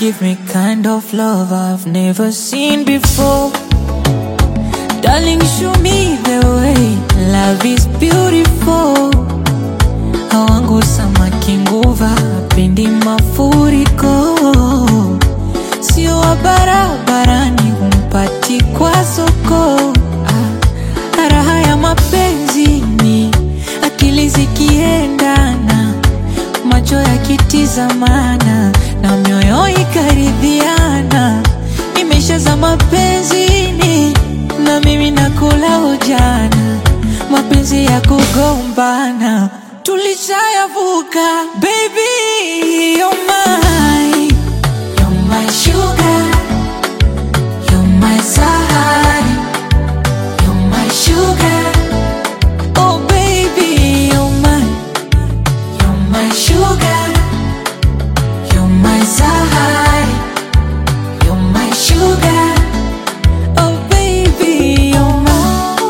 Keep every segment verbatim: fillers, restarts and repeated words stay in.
give me kind of love I've never seen before. Darling, show me the way, love is beautiful. Hawangu samaki nguva, pendi mafuriko. Sio wa barabarani, humpati kwa soko. ah, Raha ya mapenzi ni akili zikiendana, macho yakitizamana na mioyo ikaridhiana. Nimeshaza mapenzini na mimi nakula ujana, mapenzi ya kugombana tulishayavuka. Baby, you're mine, you're my sugar, you're my sahari, you're my sugar. Oh baby, you're mine, you're my sugar, you're my sahari, you're my sugar. Oh baby, you're mine.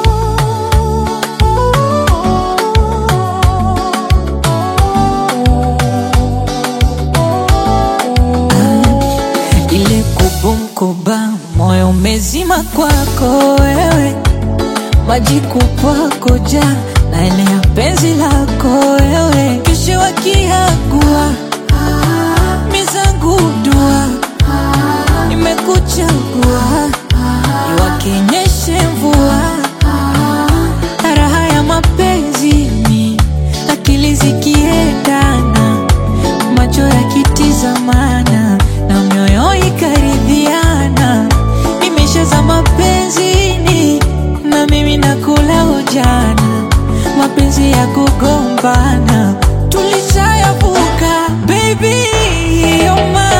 Ile kubumkuba, moyo umezima kwako wewe, maji kupwako ja na ile ya penzi lako wewe. Kesho wakiagua mizangu dua, nimekuchagua iwakinyeshe mvua. Raha ya mapenzi ni akili zikiendana, macho yakitizamana na mioyo ikaridhiana. Nimeshaza mapenzini na mimi nakula ujana, mapenzi ya kugombana tulishayavuka. Baby, you're mine.